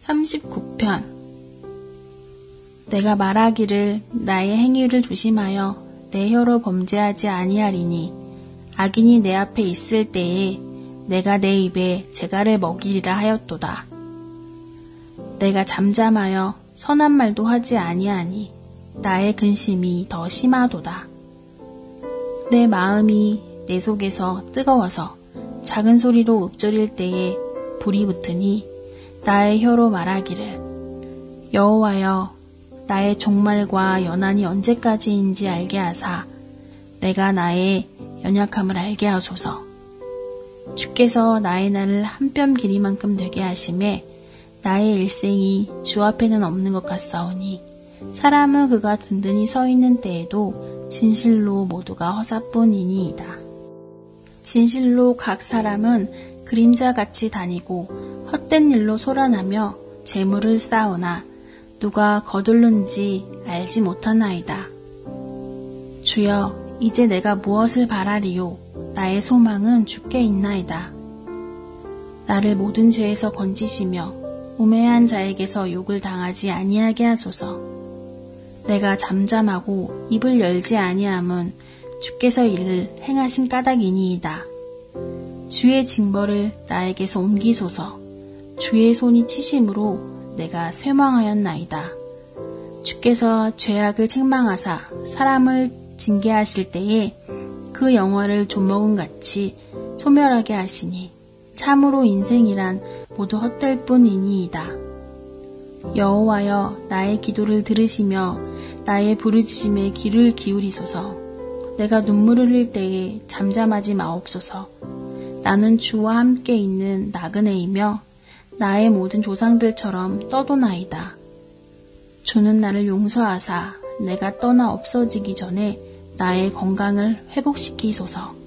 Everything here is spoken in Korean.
39편. 내가 말하기를 나의 행위를 조심하여 내 혀로 범죄하지 아니하리니 악인이 내 앞에 있을 때에 내가 내 입에 재갈을 먹이리라 하였도다. 내가 잠잠하여 선한 말도 하지 아니하니 나의 근심이 더 심하도다. 내 마음이 내 속에서 뜨거워서 작은 소리로 읊조릴 때에 불이 붙으니 나의 혀로 말하기를 여호와여 나의 종말과 연한이 언제까지인지 알게 하사 내가 나의 연약함을 알게 하소서. 주께서 나의 날을 한 뼘 길이만큼 되게 하심에 나의 일생이 주 앞에는 없는 것 같사오니 사람은 그가 든든히 서 있는 때에도 진실로 모두가 허사뿐이니이다. 진실로 각 사람은 그림자같이 다니고 헛된 일로 소란하며 재물을 쌓으나 누가 거둘는지 알지 못하나이다. 주여, 이제 내가 무엇을 바라리요? 나의 소망은 주께 있나이다. 나를 모든 죄에서 건지시며 우매한 자에게서 욕을 당하지 아니하게 하소서. 내가 잠잠하고 입을 열지 아니함은 주께서 이를 행하신 까닭이니이다. 주의 징벌을 나에게서 옮기소서. 주의 손이 치심으로 내가 쇠망하였나이다. 주께서 죄악을 책망하사 사람을 징계하실 때에 그 영화를 조먹음같이 소멸하게 하시니 참으로 인생이란 모두 헛될 뿐이니이다. 여호와여 나의 기도를 들으시며 나의 부르짖음에 귀를 기울이소서. 내가 눈물을 흘릴 때에 잠잠하지 마옵소서. 나는 주와 함께 있는 나그네이며 나의 모든 조상들처럼 떠도나이다. 주는 나를 용서하사 내가 떠나 없어지기 전에 나의 건강을 회복시키소서.